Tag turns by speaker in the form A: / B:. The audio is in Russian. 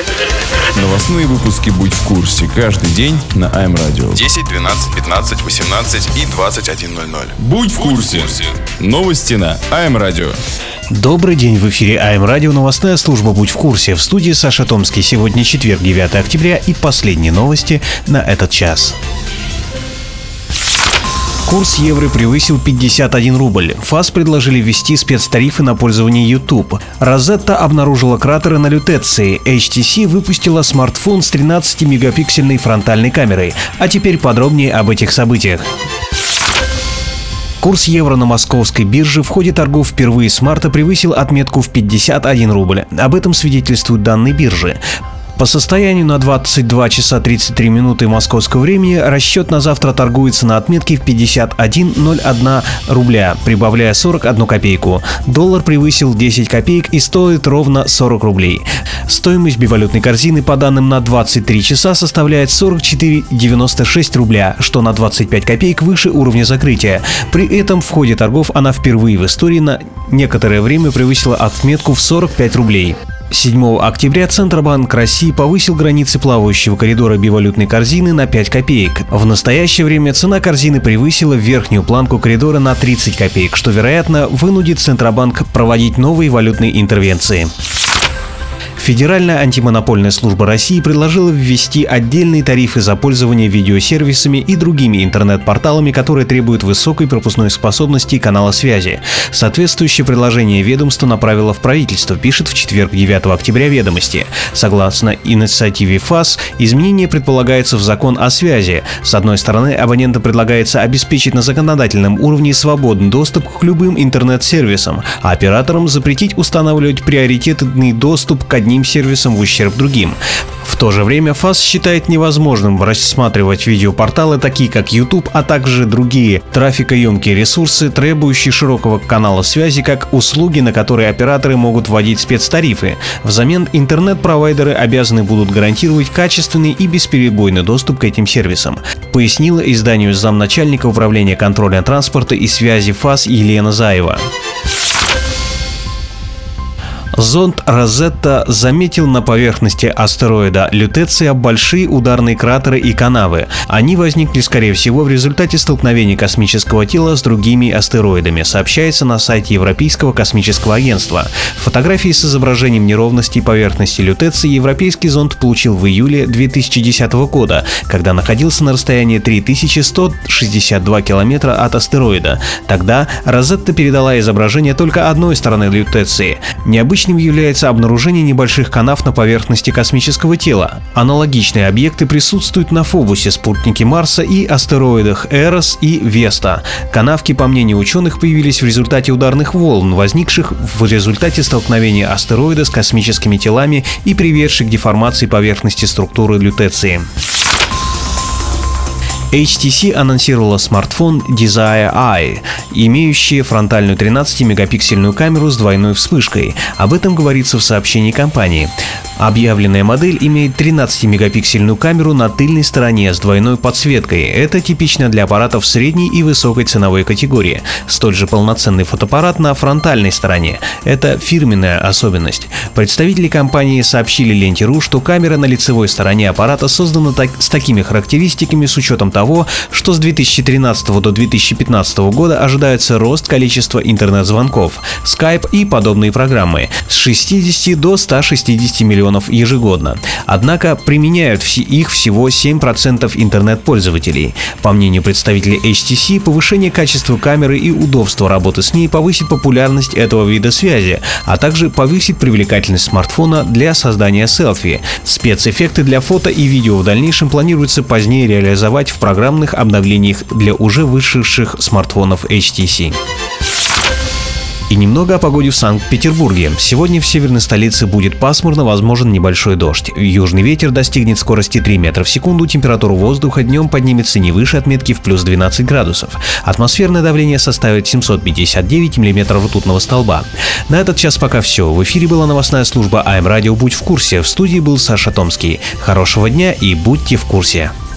A: Новостные выпуски «Будь в курсе» каждый день на АМ Радио.
B: 10, 12, 15, 18 и 21:00.
A: Будь в курсе. Новости на АМ Радио.
C: Добрый день, в эфире АМ Радио, новостная служба «Будь в курсе». В студии Саша Томский. Сегодня четверг, 9 октября и последние новости на этот час. Курс евро превысил 51 рубль. ФАС предложили ввести спецтарифы на пользование YouTube. Розетта обнаружила кратеры на лютеции. HTC выпустила смартфон с 13-мегапиксельной фронтальной камерой. А теперь подробнее об этих событиях. Курс евро на московской бирже в ходе торгов впервые с марта превысил отметку в 51 рубль. Об этом свидетельствуют данные биржи. По состоянию на 22 часа 33 минуты московского времени расчет на завтра торгуется на отметке в 51,01 рубля, прибавляя 41 копейку. Доллар превысил 10 копеек и стоит ровно 40 рублей. Стоимость бивалютной корзины по данным на 23 часа составляет 44,96 рубля, что на 25 копеек выше уровня закрытия. При этом в ходе торгов она впервые в истории на некоторое время превысила отметку в 45 рублей. 7 октября Центробанк России повысил границы плавающего коридора бивалютной корзины на 5 копеек. В настоящее время цена корзины превысила верхнюю планку коридора на 30 копеек, что, вероятно, вынудит Центробанк проводить новые валютные интервенции. Федеральная антимонопольная служба России предложила ввести отдельные тарифы за пользование видеосервисами и другими интернет-порталами, которые требуют высокой пропускной способности канала связи. Соответствующее предложение ведомство направило в правительство, пишет в четверг, 9 октября «Ведомости». Согласно инициативе ФАС, изменение предполагается в закон о связи. С одной стороны, абонентам предлагается обеспечить на законодательном уровне свободный доступ к любым интернет-сервисам, а операторам запретить устанавливать приоритетный доступ к одним сервисам в ущерб другим. В то же время ФАС считает невозможным рассматривать видеопорталы, такие как YouTube, а также другие трафикоемкие ресурсы, требующие широкого канала связи, как услуги, на которые операторы могут вводить спецтарифы. Взамен интернет-провайдеры обязаны будут гарантировать качественный и бесперебойный доступ к этим сервисам, пояснила изданию замначальника управления контроля транспорта и связи ФАС Елена Заева. Зонд Розетта заметил на поверхности астероида Лютеция большие ударные кратеры и канавы. Они возникли, скорее всего, в результате столкновения космического тела с другими астероидами, сообщается на сайте Европейского космического агентства. Фотографии с изображением неровностей поверхности Лютеции европейский зонд получил в июле 2010 года, когда находился на расстоянии 3162 километра от астероида. Тогда Розетта передала изображение только одной стороны Лютеции. Необычным является обнаружение небольших канав на поверхности космического тела. Аналогичные объекты присутствуют на Фобусе, спутнике Марса, и астероидах Эрос и Веста. Канавки, по мнению ученых, появились в результате ударных волн, возникших в результате столкновения астероида с космическими телами и приведших к деформации поверхности структуры Лютеции. HTC анонсировала смартфон Desire Eye, имеющий фронтальную 13-мегапиксельную камеру с двойной вспышкой. Об этом говорится в сообщении компании. Объявленная модель имеет 13-мегапиксельную камеру на тыльной стороне с двойной подсветкой. Это типично для аппаратов средней и высокой ценовой категории. Столь же полноценный фотоаппарат на фронтальной стороне. Это фирменная особенность. Представители компании сообщили Ленте.ру, что камера на лицевой стороне аппарата создана с такими характеристиками с учетом того, что с 2013 до 2015 года ожидается рост количества интернет-звонков, Skype и подобные программы с 60 до 160 миллионов ежегодно. Однако применяют их всего 7% интернет-пользователей. По мнению представителей HTC, повышение качества камеры и удобство работы с ней повысит популярность этого вида связи, а также повысит привлекательность смартфона для создания селфи. Спецэффекты для фото и видео в дальнейшем планируется позднее реализовать в программных обновлениях для уже вышедших смартфонов HTC. И немного о погоде в Санкт-Петербурге. Сегодня в северной столице будет пасмурно, возможен небольшой дождь. Южный ветер достигнет скорости 3 метра в секунду, температура воздуха днем поднимется не выше отметки в плюс 12 градусов. Атмосферное давление составит 759 миллиметров ртутного столба. На этот час пока все. В эфире была новостная служба АМ Радио «Будь в курсе». В студии был Саша Томский. Хорошего дня и будьте в курсе.